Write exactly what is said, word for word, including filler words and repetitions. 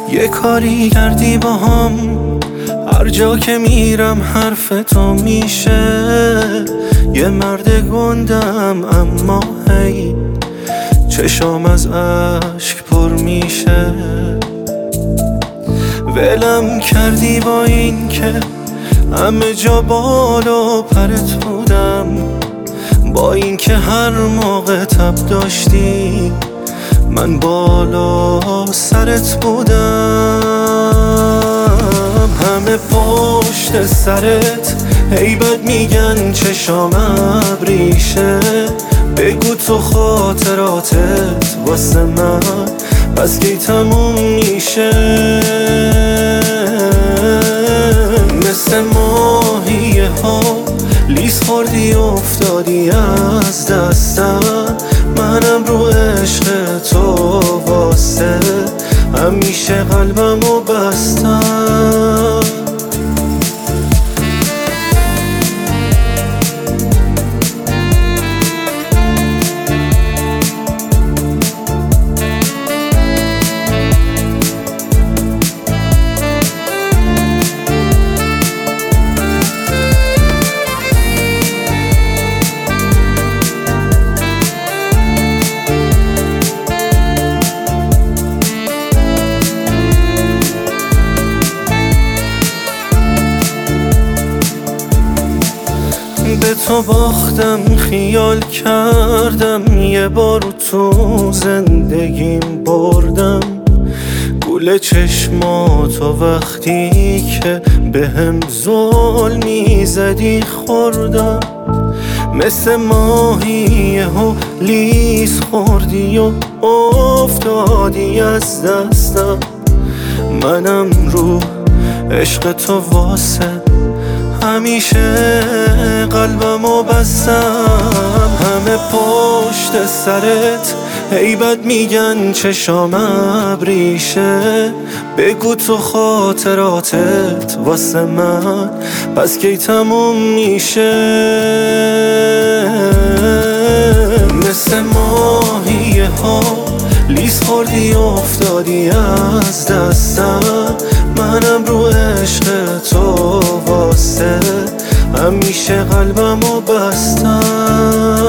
یه کاری کردی با هم، هر جا که میرم حرف تو میشه. یه مرد گندم اما هی چشام از عشق پر میشه. ولم کردی با این که همه جا بال و پرت بودم، با این که هر موقع تب داشتی من بالا سرت بودم. همه پشت سرت هی بد میگن چشام ابریشه. بگو تو خاطراتت واسه من پس کی تموم میشه. مثل ماهیه ها لیز خوردی افتادی از دستم، منم رو عشق تو واسه همیشه قلبمو بستم. به تو باختم، خیال کردم یه بار تو زندگیم بردم. گول چشماتو وقتی که به هم ظلمی زدی خوردم. مثل ماهیه ها لیز خوردی و افتادی از دستم، منم رو عشق تو واسه همیشه قلبمو بستم. همه پشت سرت هی بد میگن چشام ابریشه. بگو تو خاطراتت واسه من پس کی تموم میشه. مثل ماهیه ها لیز خوردی افتادی از دستم، منم رو عشق تو واسه همیشه قلبمو بستم.